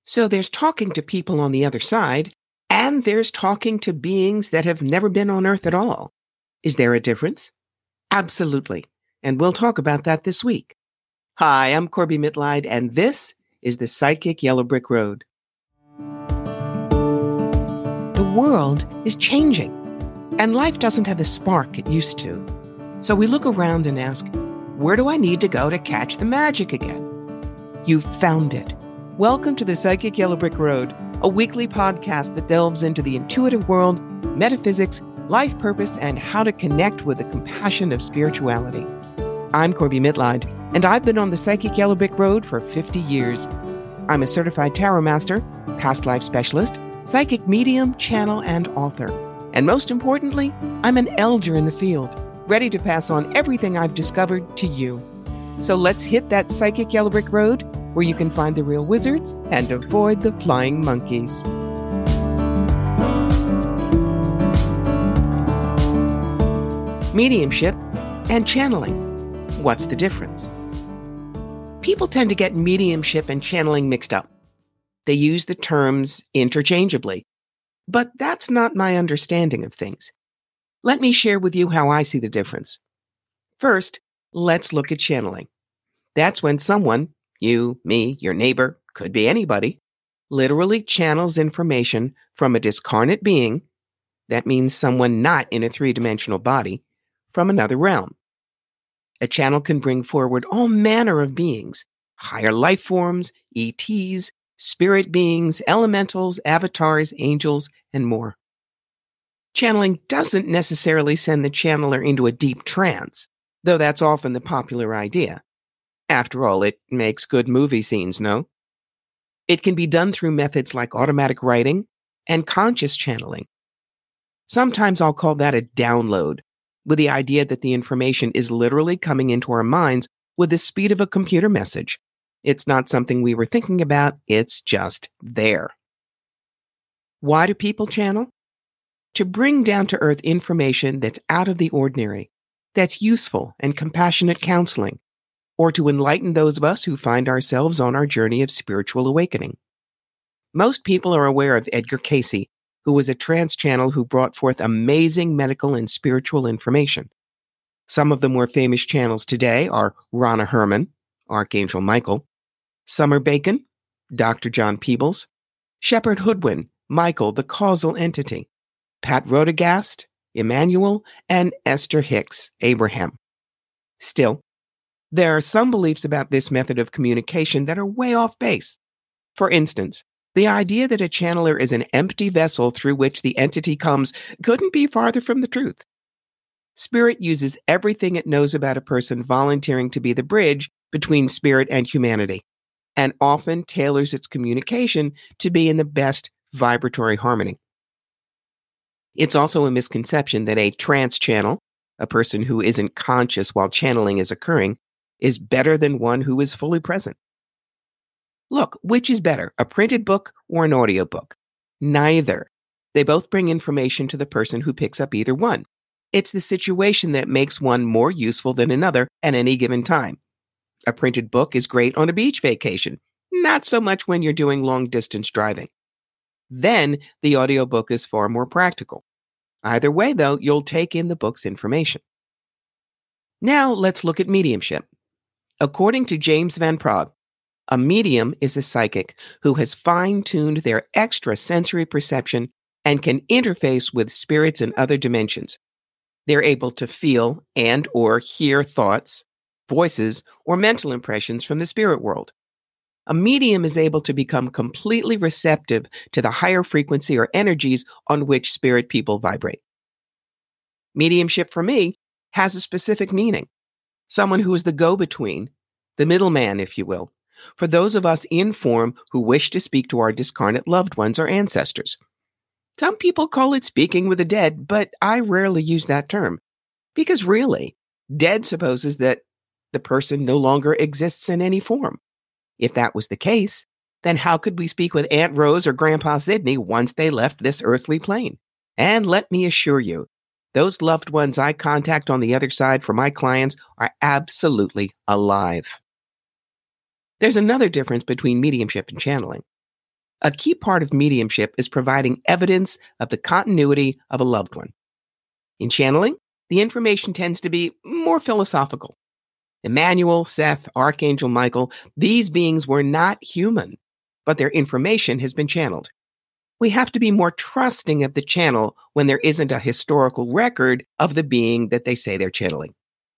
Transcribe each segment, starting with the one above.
So there's talking to people on the other side, and there's talking to beings that have never been on Earth at all. Is there a difference? Absolutely. And we'll talk about that this week. Hi, I'm Corby Mitleid, and this is the Psychic Yellow Brick Road. The world is changing, and life doesn't have the spark it used to. So we look around and ask, where do I need to go to catch the magic again? You've found it. Welcome to the Psychic Yellow Brick Road, a weekly podcast that delves into the intuitive world, metaphysics, life purpose, and how to connect with the compassion of spirituality. I'm Corby Mitleid, and I've been on the Psychic Yellow Brick Road for 50 years. I'm a certified tarot master, past life specialist, psychic medium, channel, and author. And most importantly, I'm an elder in the field, ready to pass on everything I've discovered to you. So let's hit that Psychic Yellow Brick Road, where you can find the real wizards and avoid the flying monkeys. Mediumship and channeling. What's the difference? People tend to get mediumship and channeling mixed up. They use the terms interchangeably, but that's not my understanding of things. Let me share with you how I see the difference. First, let's look at channeling. That's when someone, you, me, your neighbor, could be anybody, literally channels information from a discarnate being, that means someone not in a three-dimensional body, from another realm. A channel can bring forward all manner of beings, higher life forms, ETs, spirit beings, elementals, avatars, angels, and more. Channeling doesn't necessarily send the channeler into a deep trance, though that's often the popular idea. After all, it makes good movie scenes, no? It can be done through methods like automatic writing and conscious channeling. Sometimes I'll call that a download, with the idea that the information is literally coming into our minds with the speed of a computer message. It's not something we were thinking about, it's just there. Why do people channel? To bring down-to-earth information that's out of the ordinary, that's useful and compassionate counseling, or to enlighten those of us who find ourselves on our journey of spiritual awakening. Most people are aware of Edgar Cayce, who was a trance channel who brought forth amazing medical and spiritual information. Some of the more famous channels today are Ronna Herman, Archangel Michael, Summer Bacon, Dr. John Peebles, Shepard Hoodwin, Michael the Causal Entity, Pat Rodegast, Emmanuel, and Esther Hicks, Abraham. Still, there are some beliefs about this method of communication that are way off base. For instance, the idea that a channeler is an empty vessel through which the entity comes couldn't be farther from the truth. Spirit uses everything it knows about a person volunteering to be the bridge between spirit and humanity, and often tailors its communication to be in the best vibratory harmony. It's also a misconception that a trance channel, a person who isn't conscious while channeling is occurring, is better than one who is fully present. Look, which is better, a printed book or an audiobook? Neither. They both bring information to the person who picks up either one. It's the situation that makes one more useful than another at any given time. A printed book is great on a beach vacation, not so much when you're doing long-distance driving. Then the audiobook is far more practical. Either way, though, you'll take in the book's information. Now let's look at mediumship. According to James Van Praagh, a medium is a psychic who has fine-tuned their extrasensory perception and can interface with spirits in other dimensions. They're able to feel and or hear thoughts, voices, or mental impressions from the spirit world. A medium is able to become completely receptive to the higher frequency or energies on which spirit people vibrate. Mediumship, for me, has a specific meaning. Someone who is the go-between, the middleman, if you will, for those of us in form who wish to speak to our discarnate loved ones or ancestors. Some people call it speaking with the dead, but I rarely use that term, because really, dead supposes that the person no longer exists in any form. If that was the case, then how could we speak with Aunt Rose or Grandpa Sidney once they left this earthly plane? And let me assure you, those loved ones I contact on the other side for my clients are absolutely alive. There's another difference between mediumship and channeling. A key part of mediumship is providing evidence of the continuity of a loved one. In channeling, the information tends to be more philosophical. Emmanuel, Seth, Archangel Michael, these beings were not human, but their information has been channeled. We have to be more trusting of the channel when there isn't a historical record of the being that they say they're channeling.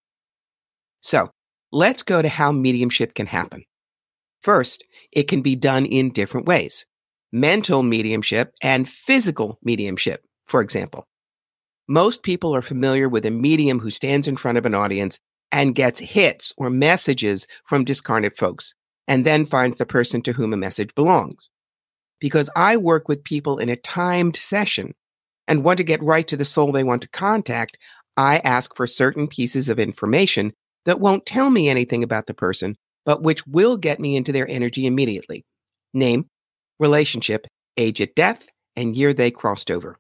So, let's go to how mediumship can happen. First, it can be done in different ways. Mental mediumship and physical mediumship, for example. Most people are familiar with a medium who stands in front of an audience and gets hits or messages from discarnate folks, and then finds the person to whom a message belongs. Because I work with people in a timed session and want to get right to the soul they want to contact, I ask for certain pieces of information that won't tell me anything about the person, but which will get me into their energy immediately. Name, relationship, age at death, and year they crossed over.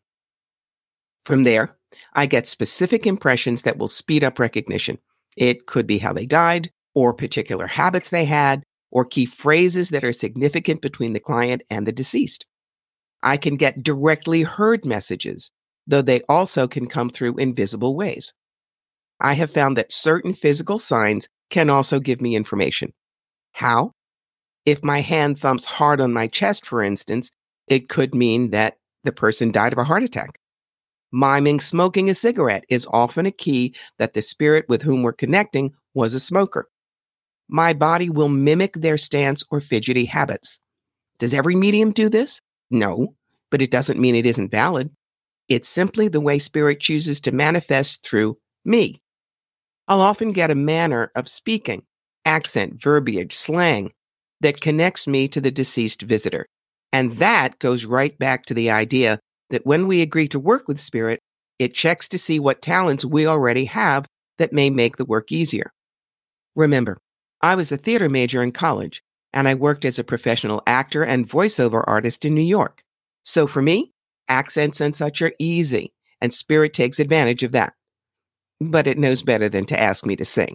From there, I get specific impressions that will speed up recognition. It could be how they died, or particular habits they had, or key phrases that are significant between the client and the deceased. I can get directly heard messages, though they also can come through in visible ways. I have found that certain physical signs can also give me information. How? If my hand thumps hard on my chest, for instance, it could mean that the person died of a heart attack. Miming smoking a cigarette is often a key that the spirit with whom we're connecting was a smoker. My body will mimic their stance or fidgety habits. Does every medium do this? No, but it doesn't mean it isn't valid. It's simply the way spirit chooses to manifest through me. I'll often get a manner of speaking, accent, verbiage, slang, that connects me to the deceased visitor. And that goes right back to the idea that when we agree to work with spirit, it checks to see what talents we already have that may make the work easier. Remember, I was a theater major in college, and I worked as a professional actor and voiceover artist in New York. So for me, accents and such are easy, and spirit takes advantage of that. But it knows better than to ask me to sing.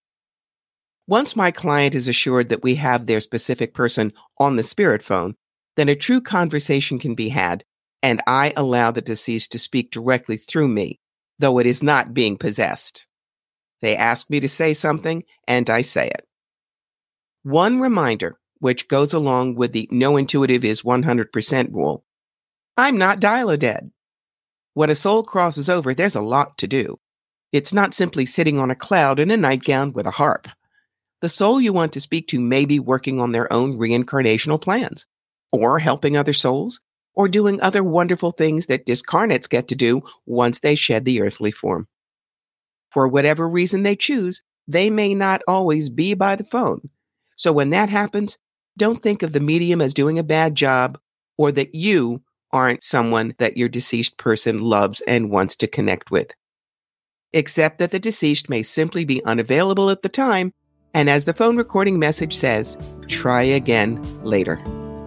Once my client is assured that we have their specific person on the spirit phone, then a true conversation can be had, and I allow the deceased to speak directly through me, though it is not being possessed. They ask me to say something, and I say it. One reminder, which goes along with the no intuitive is 100% rule. I'm not dial-a-dead. When a soul crosses over, there's a lot to do. It's not simply sitting on a cloud in a nightgown with a harp. The soul you want to speak to may be working on their own reincarnational plans, or helping other souls, or doing other wonderful things that discarnates get to do once they shed the earthly form. For whatever reason they choose, they may not always be by the phone. So when that happens, don't think of the medium as doing a bad job, or that you aren't someone that your deceased person loves and wants to connect with. Accept that the deceased may simply be unavailable at the time, and as the phone recording message says, try again later.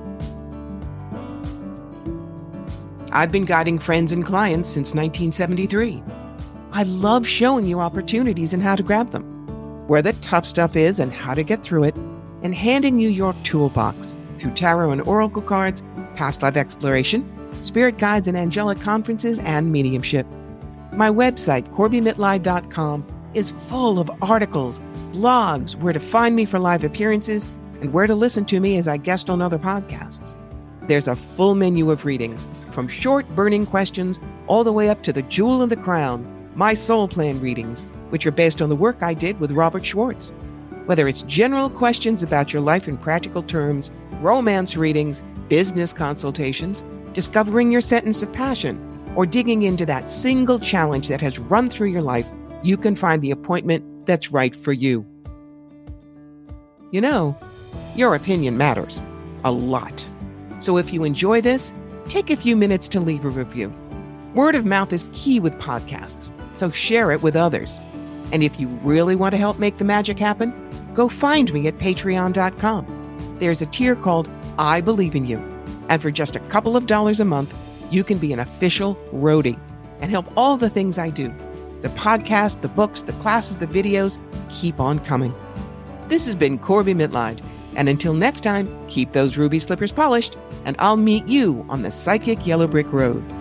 I've been guiding friends and clients since 1973. I love showing you opportunities and how to grab them, where the tough stuff is and how to get through it, and handing you your toolbox through tarot and oracle cards, past life exploration, spirit guides and angelic conferences, and mediumship. My website, CorbyMitleid.com, is full of articles, blogs, where to find me for live appearances, and where to listen to me as I guest on other podcasts. There's a full menu of readings, from short burning questions all the way up to the jewel in the crown, my soul plan readings, which are based on the work I did with Robert Schwartz. Whether it's general questions about your life in practical terms, romance readings, business consultations, discovering your sentence of passion, or digging into that single challenge that has run through your life, you can find the appointment that's right for you. You know, your opinion matters a lot. So if you enjoy this, take a few minutes to leave a review. Word of mouth is key with podcasts, so share it with others. And if you really want to help make the magic happen, go find me at patreon.com. There's a tier called I Believe in You. And for just a couple of dollars a month, you can be an official roadie and help all the things I do. The podcast, the books, the classes, the videos, keep on coming. This has been Corby Mitleid, And until next time, keep those ruby slippers polished, and I'll meet you on the psychic yellow brick road.